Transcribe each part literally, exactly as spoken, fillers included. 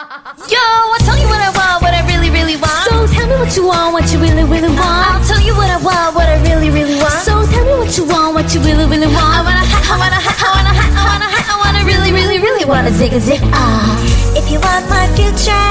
Yo, I'll tell you what I want, what I really, really want. So tell me what you want, what you really, really want. I'll tell you what I want, what I really, really want. So tell me what you want, what you really, really want. I wanna, I wanna, I wanna, I wanna, I wanna really, really, really wanna zig a zig ah. If you want my future,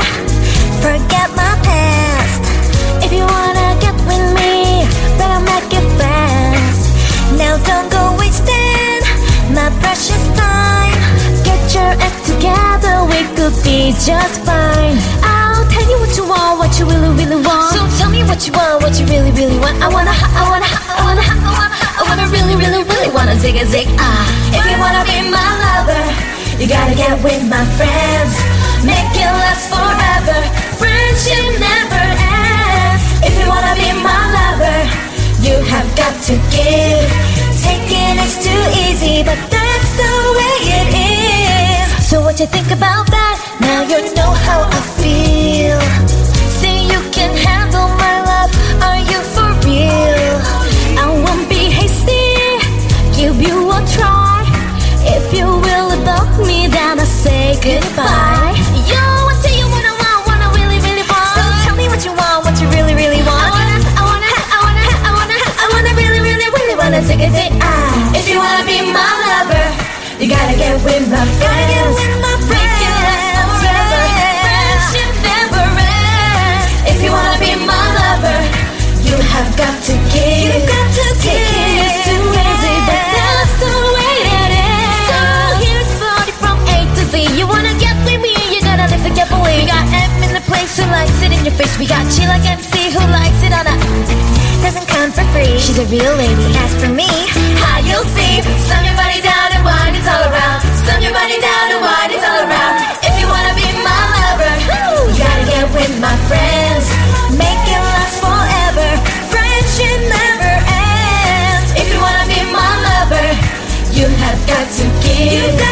forget my past. If you wanna get with me, better make it fast. Now don't go wasting my precious time. Get your act together, we could be just fine. I'll tell you what you want, what you really, really want. So tell me what you want, what you really, really want. I wanna, I wanna, I wanna, I wanna, I wanna really, really, really wanna zig a zig ah. If you wanna be my lover, you gotta get with my friends. Make it last forever, friendship never ends. If you wanna be my lover, you have got to give. Taking it's too easy, but that's the way it is. So what you think about that? Now you know how I feel. Say you can handle my love, are you for real? I won't be hasty, give you a try. If you really love me, then I say goodbye. Yo, I tell you what I want, what I really, really want. So tell me what you want, what you really, really want. I wanna, I wanna, I wanna, I wanna, I wanna really, really, really wanna zig a zig ah. If you wanna be my lover, you gotta get with my friends. Make it last forever, friendship never ends. If you wanna be my lover, you have got to give. You got to give. It's too easy, but that's the way it is. So here's forty from A to Z. You wanna get with me, you gotta listen carefully. We got M in the place who likes it in your face. We got G like M C who likes it on a. Doesn't come for free. She's a real lady. As for me, how you'll see. Slam your body down and wine it's all around. Slam your body down and wine it's all around. If you wanna be my lover, you gotta get with my friends. Make it last forever, friendship never ends. If you wanna be my lover, you have got to give.